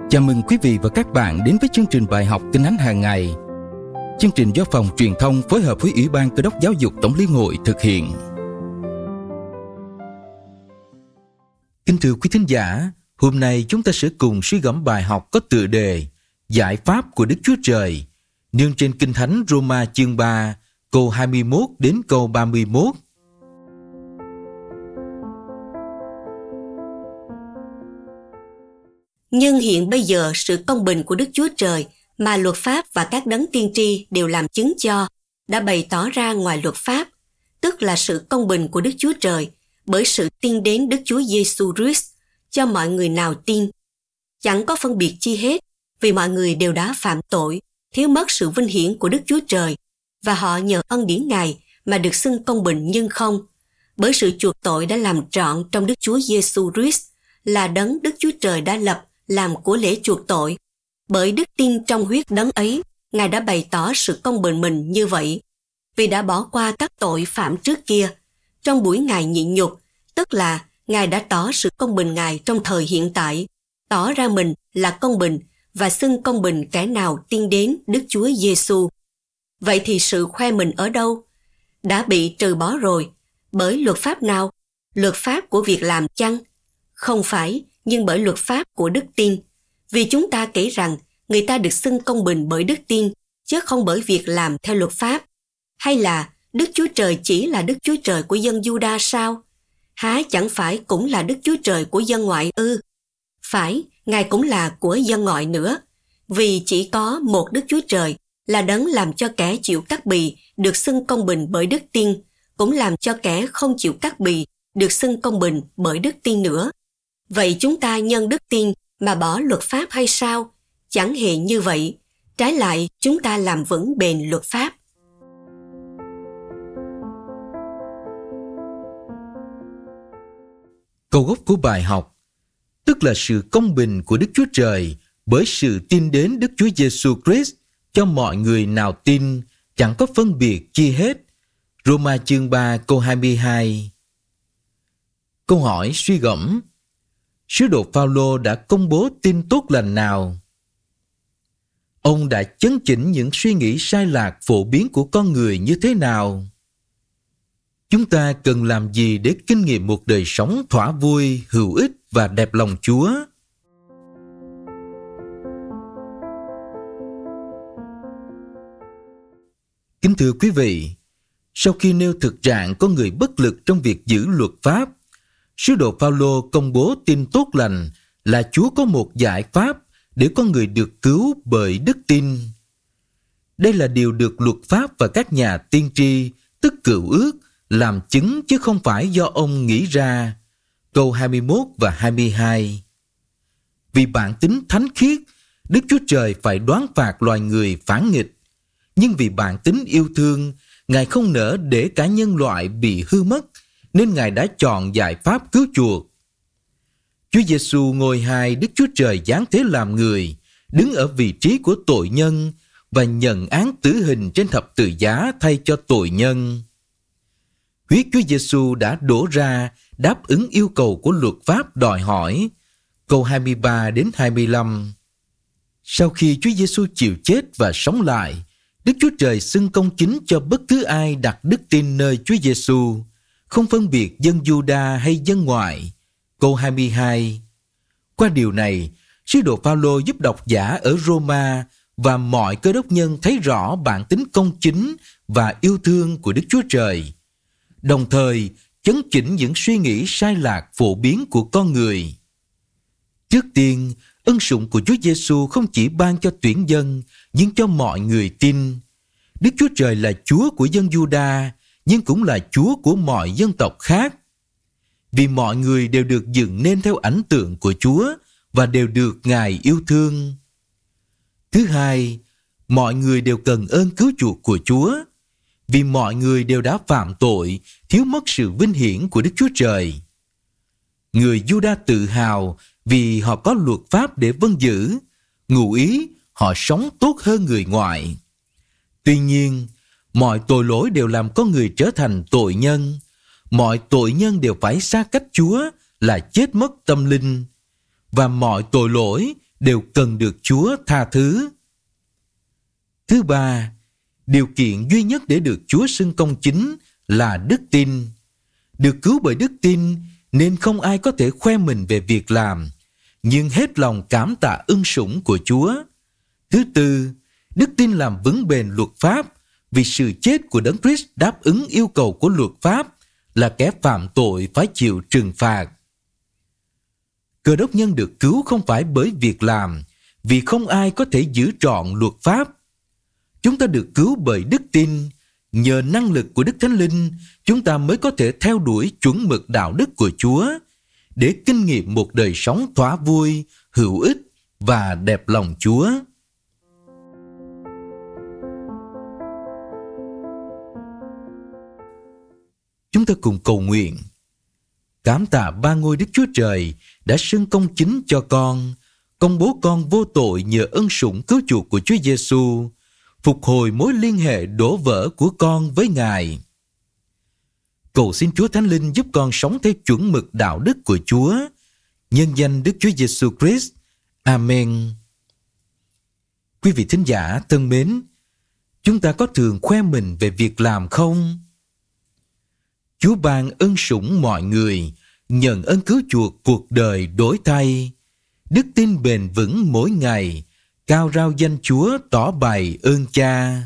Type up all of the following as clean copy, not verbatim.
Chào mừng quý vị và các bạn đến với chương trình bài học Kinh Thánh hàng ngày. Chương trình do Phòng Truyền thông phối hợp với Ủy ban Cơ đốc Giáo dục Tổng Liên hội thực hiện. Kính thưa quý thính giả, hôm nay chúng ta sẽ cùng suy gẫm bài học có tựa đề Giải pháp của Đức Chúa Trời, nương trên Kinh Thánh Roma chương 3, câu 21 đến câu 31. Nhưng hiện bây giờ sự công bình của Đức Chúa Trời mà luật pháp và các đấng tiên tri đều làm chứng cho đã bày tỏ ra ngoài luật pháp, tức là sự công bình của Đức Chúa Trời bởi sự tin đến Đức Chúa Giêsu Christ cho mọi người nào tin. Chẳng có phân biệt chi hết, vì mọi người đều đã phạm tội, thiếu mất sự vinh hiển của Đức Chúa Trời, và họ nhờ ân điển Ngài mà được xưng công bình nhưng không, bởi sự chuộc tội đã làm trọn trong Đức Chúa Giêsu Christ, là đấng Đức Chúa Trời đã lập làm của lễ chuộc tội. Bởi đức tin trong huyết đấng ấy, Ngài đã bày tỏ sự công bình mình như vậy, vì đã bỏ qua các tội phạm trước kia. Trong buổi Ngài nhịn nhục, tức là Ngài đã tỏ sự công bình Ngài trong thời hiện tại, tỏ ra mình là công bình và xưng công bình kẻ nào tin đến Đức Chúa Giêsu. Vậy thì sự khoe mình ở đâu? Đã bị trừ bỏ rồi. Bởi luật pháp nào? Luật pháp của việc làm chăng? Không phải, nhưng bởi luật pháp của đức tin. Vì chúng ta kể rằng người ta được xưng công bình bởi đức tin, chứ không bởi việc làm theo luật pháp. Hay là Đức Chúa Trời chỉ là Đức Chúa Trời của dân Giu-đa sao? Há chẳng phải cũng là Đức Chúa Trời của dân ngoại ư? Phải, Ngài cũng là của dân ngoại nữa. Vì chỉ có một Đức Chúa Trời là đấng làm cho kẻ chịu cắt bì được xưng công bình bởi đức tin, cũng làm cho kẻ không chịu cắt bì được xưng công bình bởi đức tin nữa. Vậy chúng ta nhân đức tin mà bỏ luật pháp hay sao? Chẳng hề như vậy. Trái lại, chúng ta làm vững bền luật pháp. Câu gốc của bài học, tức là sự công bình của Đức Chúa Trời bởi sự tin đến Đức Chúa Giêsu Christ cho mọi người nào tin, chẳng có phân biệt chi hết. Roma chương 3 câu 22. Câu hỏi suy gẫm: Sứ đồ Phao-lô đã công bố tin tốt lành nào? Ông đã chấn chỉnh những suy nghĩ sai lạc phổ biến của con người như thế nào? Chúng ta cần làm gì để kinh nghiệm một đời sống thỏa vui, hữu ích và đẹp lòng Chúa? Kính thưa quý vị, sau khi nêu thực trạng có người bất lực trong việc giữ luật pháp, sứ đồ Phao-lô công bố tin tốt lành là Chúa có một giải pháp để con người được cứu bởi đức tin. Đây là điều được luật pháp và các nhà tiên tri, tức Cựu Ước, làm chứng chứ không phải do ông nghĩ ra. Câu 21 và 22. Vì bản tính thánh khiết, Đức Chúa Trời phải đoán phạt loài người phản nghịch. Nhưng vì bản tính yêu thương, Ngài không nỡ để cả nhân loại bị hư mất, nên Ngài đã chọn giải pháp cứu chuộc. Chúa Giêsu ngôi hai Đức Chúa Trời giáng thế làm người, đứng ở vị trí của tội nhân và nhận án tử hình trên thập tự giá thay cho tội nhân. Huyết Chúa Giêsu đã đổ ra đáp ứng yêu cầu của luật pháp đòi hỏi. Câu 23 đến 25. Sau khi Chúa Giêsu chịu chết và sống lại, Đức Chúa Trời xưng công chính cho bất cứ ai đặt đức tin nơi Chúa Giêsu, không phân biệt dân Giu-đa hay dân ngoại. Câu 22. Qua điều này, sứ đồ Phao-lô giúp độc giả ở Roma và mọi cơ đốc nhân thấy rõ bản tính công chính và yêu thương của Đức Chúa Trời, đồng thời chấn chỉnh những suy nghĩ sai lạc phổ biến của con người. Trước tiên, ân sủng của Chúa Giêsu không chỉ ban cho tuyển dân, nhưng cho mọi người tin. Đức Chúa Trời là Chúa của dân Giu-đa, nhưng cũng là Chúa của mọi dân tộc khác. Vì mọi người đều được dựng nên theo ảnh tượng của Chúa và đều được Ngài yêu thương. Thứ hai, mọi người đều cần ơn cứu chuộc của Chúa. Vì mọi người đều đã phạm tội, thiếu mất sự vinh hiển của Đức Chúa Trời. Người Giu-đa tự hào vì họ có luật pháp để vâng giữ, ngụ ý họ sống tốt hơn người ngoại. Tuy nhiên, mọi tội lỗi đều làm con người trở thành tội nhân. Mọi tội nhân đều phải xa cách Chúa là chết mất tâm linh. Và mọi tội lỗi đều cần được Chúa tha thứ. Thứ ba, điều kiện duy nhất để được Chúa xưng công chính là đức tin. Được cứu bởi đức tin nên không ai có thể khoe mình về việc làm, nhưng hết lòng cảm tạ ân sủng của Chúa. Thứ tư, đức tin làm vững bền luật pháp, vì sự chết của Đấng Christ đáp ứng yêu cầu của luật pháp là kẻ phạm tội phải chịu trừng phạt. Cơ đốc nhân được cứu không phải bởi việc làm, vì không ai có thể giữ trọn luật pháp. Chúng ta được cứu bởi đức tin. Nhờ năng lực của Đức Thánh Linh, chúng ta mới có thể theo đuổi chuẩn mực đạo đức của Chúa để kinh nghiệm một đời sống thỏa vui, hữu ích và đẹp lòng Chúa. Chúng ta cùng cầu nguyện. Cảm tạ ba ngôi Đức Chúa Trời đã xưng công chính cho con, công bố con vô tội nhờ ân sủng cứu chuộc của Chúa Giêsu, phục hồi mối liên hệ đổ vỡ của con với Ngài. Cầu xin Chúa Thánh Linh giúp con sống theo chuẩn mực đạo đức của Chúa, nhân danh Đức Chúa Giêsu Christ. Amen. Quý vị thính giả thân mến, chúng ta có thường khoe mình về việc làm không? Chúa ban ân sủng mọi người, nhận ơn cứu chuộc cuộc đời đổi thay, đức tin bền vững mỗi ngày, cao rao danh Chúa tỏ bày ơn Cha.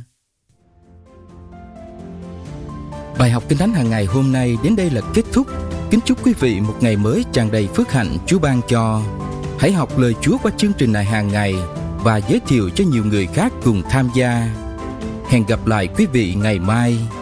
Bài học Kinh Thánh hàng ngày hôm nay đến đây là kết thúc. Kính chúc quý vị một ngày mới tràn đầy phước hạnh Chúa ban cho. Hãy học lời Chúa qua chương trình này hàng ngày và giới thiệu cho nhiều người khác cùng tham gia. Hẹn gặp lại quý vị ngày mai.